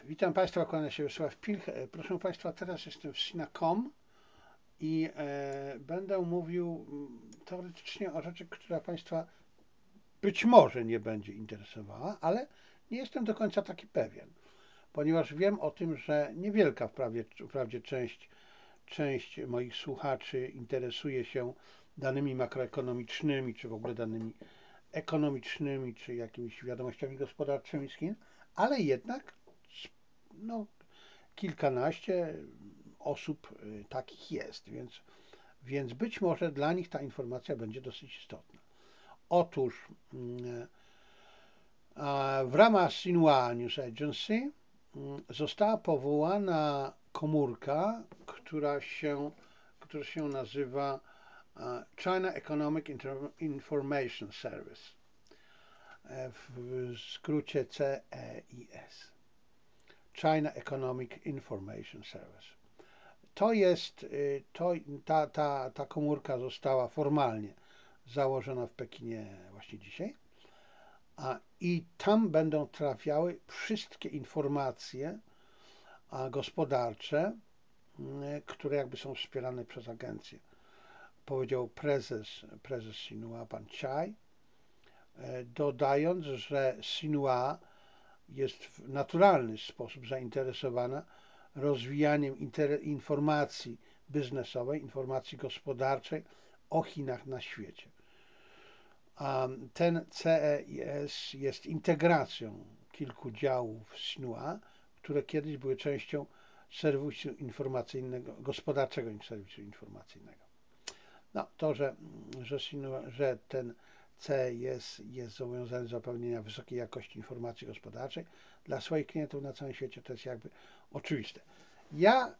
Witam Państwa, kłania się Wiesław Pilch. Proszę Państwa, teraz jestem w Sina.com i będę mówił teoretycznie o rzeczy, która Państwa być może nie będzie interesowała, ale nie jestem do końca taki pewien, ponieważ wiem o tym, że niewielka wprawdzie część moich słuchaczy interesuje się danymi makroekonomicznymi, czy w ogóle danymi ekonomicznymi, czy jakimiś wiadomościami gospodarczymi z Chin, ale jednak no, kilkanaście osób takich jest, więc być może dla nich ta informacja będzie dosyć istotna. Otóż w ramach Xinhua News Agency została powołana komórka, która się nazywa China Economic Information Service, w skrócie CEIS. China Economic Information Service. Ta komórka została formalnie założona w Pekinie właśnie dzisiaj, i tam będą trafiały wszystkie informacje gospodarcze, które jakby są wspierane przez agencję. Powiedział prezes Xinhua, pan Chai, dodając, że Xinhua jest w naturalny sposób zainteresowana rozwijaniem informacji biznesowej, informacji gospodarczej o Chinach na świecie. Ten CEIS jest integracją kilku działów Xinhua, które kiedyś były częścią serwisu informacyjnego, gospodarczego serwisu informacyjnego. No, to, że ten CEIS jest zobowiązany do zapewnienia wysokiej jakości informacji gospodarczej dla swoich klientów na całym świecie, to jest jakby oczywiste. Ja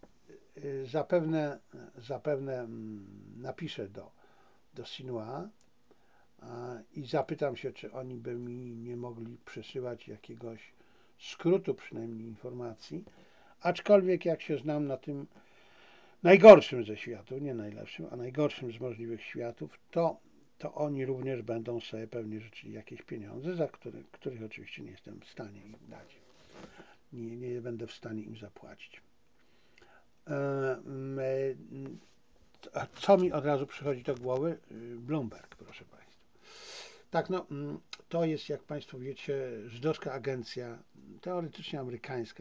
zapewne napiszę do Xinhua i zapytam się, czy oni by mi nie mogli przesyłać jakiegoś skrótu przynajmniej informacji, aczkolwiek jak się znam na tym najgorszym ze światów, nie najlepszym, a najgorszym z możliwych światów, to oni również będą sobie pewnie życzyli jakieś pieniądze, za których oczywiście nie jestem w stanie im dać. Nie będę w stanie im zapłacić. Co mi od razu przychodzi do głowy? Bloomberg, proszę Państwa. Tak, no, to jest, jak Państwo wiecie, żydowska agencja, teoretycznie amerykańska.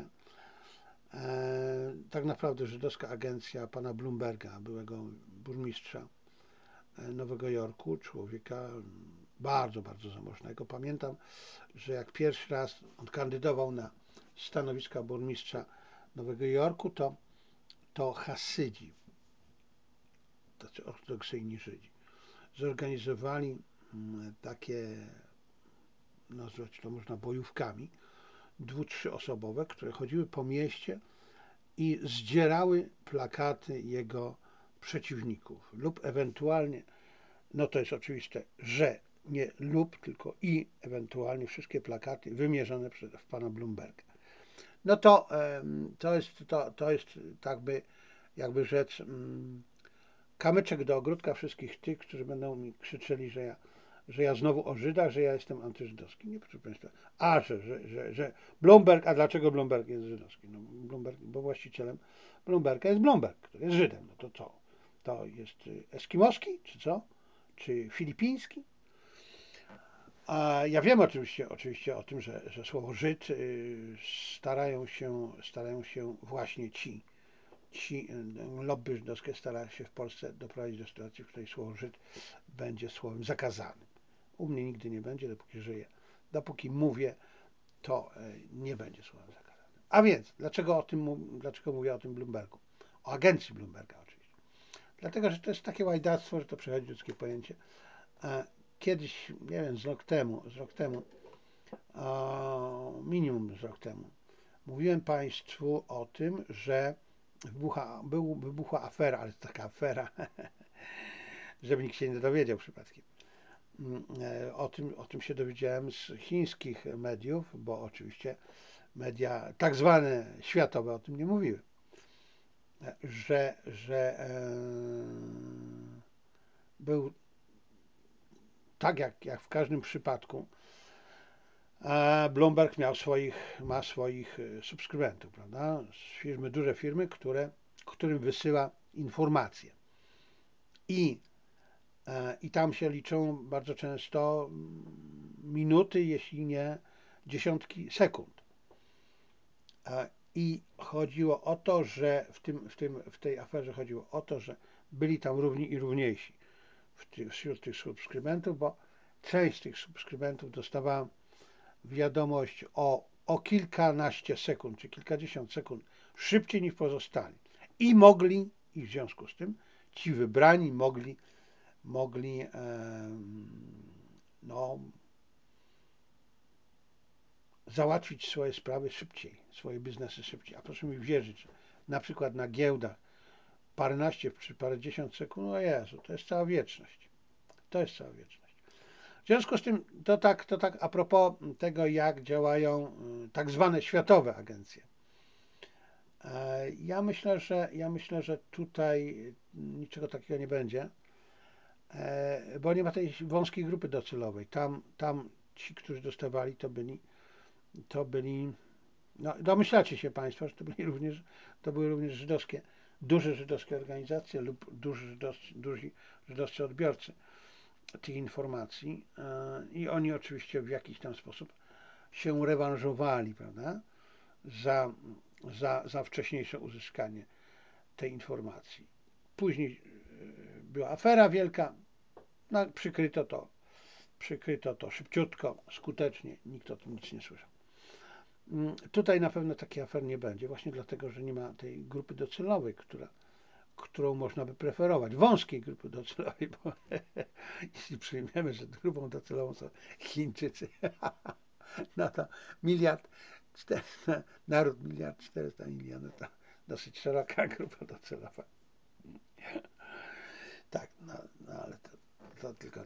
Tak naprawdę żydowska agencja pana Bloomberga, byłego burmistrza Nowego Jorku, człowieka bardzo, bardzo zamożnego. Pamiętam, że jak pierwszy raz on kandydował na stanowiska burmistrza Nowego Jorku, to Hasydzi, tacy ortodoksyjni Żydzi, zorganizowali takie, nazwać to można bojówkami, 2-3-osobowe, które chodziły po mieście i zdzierały plakaty jego przeciwników lub ewentualnie, no to jest oczywiste, że nie lub, tylko i ewentualnie wszystkie plakaty wymierzone w pana Bloomberga. No to jest jakby rzecz, kamyczek do ogródka wszystkich tych, którzy będą mi krzyczeli, że ja znowu o Żydach, że ja jestem antyżydowski. Nie, proszę Państwa. Że Bloomberg, a dlaczego Bloomberg jest żydowski? No Bloomberg, bo właścicielem Bloomberga jest Bloomberg, który jest Żydem. No to co? To jest eskimoski, czy co? Czy filipiński? A ja wiem oczywiście o tym, że słowo Żyd starają się właśnie ci lobby żydowskie stara się w Polsce doprowadzić do sytuacji, w której słowo Żyd będzie słowem zakazanym. U mnie nigdy nie będzie, dopóki żyję. Dopóki mówię, to nie będzie słowem zakazanym. A więc, dlaczego mówię o tym Bloombergu? O agencji Bloomberga oczywiście. Dlatego, że to jest takie łajdactwo, że to przechodzi ludzkie pojęcie. Kiedyś, nie wiem, z rok temu, minimum z rok temu, mówiłem Państwu o tym, że wybuchła afera, ale to taka afera, żeby nikt się nie dowiedział przypadkiem. O tym się dowiedziałem z chińskich mediów, bo oczywiście media tak zwane światowe o tym nie mówiły, że był tak jak w każdym przypadku, A Bloomberg ma swoich subskrybentów, prawda? Firmy, duże firmy, którym wysyła informacje. I, I tam się liczą bardzo często minuty, jeśli nie dziesiątki sekund. I chodziło o to, że w tej aferze chodziło o to, że byli tam równi i równiejsi wśród tych subskrybentów, bo część z tych subskrybentów dostawała wiadomość o kilkanaście sekund czy kilkadziesiąt sekund szybciej niż pozostali. I w związku z tym ci wybrani mogli no, załatwić swoje sprawy szybciej, swoje biznesy szybciej. A proszę mi wierzyć, że na przykład na giełdach paręnaście czy parędziesiąt sekund, o Jezu, to jest cała wieczność. To jest cała wieczność. W związku z tym to tak a propos tego, jak działają tak zwane światowe agencje. Ja myślę, że tutaj niczego takiego nie będzie, bo nie ma tej wąskiej grupy docelowej. Tam ci, którzy dostawali, to byli, no domyślacie się Państwo, że to były również duże żydowskie organizacje lub duzi żydowscy odbiorcy tych informacji i oni oczywiście w jakiś tam sposób się rewanżowali, prawda, za wcześniejsze uzyskanie tej informacji. Później była afera wielka, no, przykryto to szybciutko, skutecznie, nikt o tym nic nie słyszał. Tutaj na pewno takiej afer nie będzie, właśnie dlatego, że nie ma tej grupy docelowej, którą można by preferować, wąskiej grupy docelowej, bo jeśli przyjmiemy, że grupą docelową są Chińczycy, no to naród 1,4 mld to dosyć szeroka grupa docelowa. Tak, no ale to tylko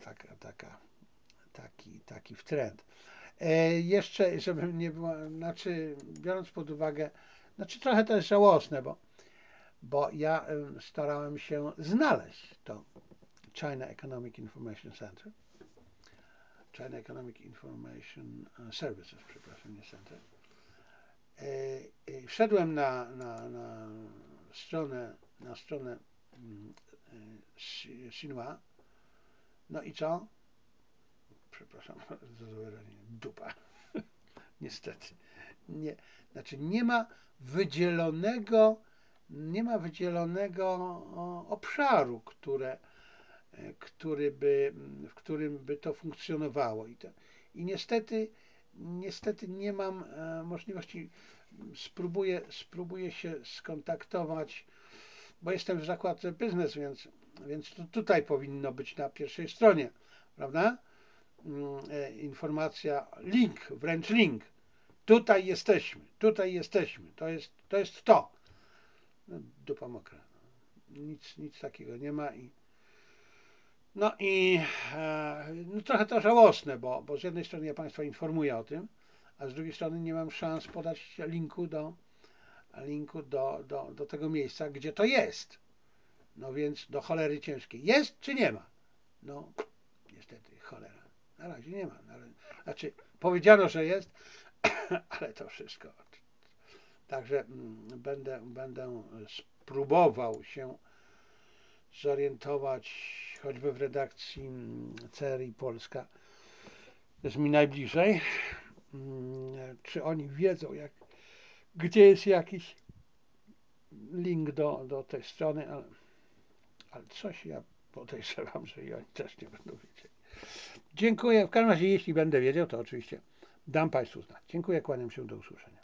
taki wtręt. Jeszcze, żeby nie było, znaczy biorąc pod uwagę, znaczy trochę to jest żałosne, bo ja starałem się znaleźć to China Economic Information Center, China Economic Information Services, przepraszam, nie Center. Wszedłem na stronę Xinhua, no i co? Przepraszam za wyrażenie, dupa. Niestety. Nie, znaczy nie ma wydzielonego obszaru, w którym by to funkcjonowało. I niestety nie mam możliwości. Spróbuję się skontaktować, bo jestem w zakładce biznes, więc to tutaj powinno być na pierwszej stronie, prawda? Informacja, wręcz link. Tutaj jesteśmy. To jest to. No, dupa mokra. Nic takiego nie ma no trochę to żałosne, bo z jednej strony ja Państwa informuję o tym, a z drugiej strony nie mam szans podać linku do tego miejsca, gdzie to jest. No więc do cholery ciężkiej. Jest czy nie ma? No niestety cholera. Na razie nie ma. Znaczy powiedziano, że jest, ale to wszystko. Także będę spróbował się zorientować choćby w redakcji CRI Polska. To jest mi najbliżej. Czy oni wiedzą, gdzie jest jakiś link do tej strony, ale coś ja podejrzewam, że i oni też nie będą wiedzieli. Dziękuję. W każdym razie, jeśli będę wiedział, to oczywiście dam Państwu znać. Dziękuję, kłaniam się, do usłyszenia.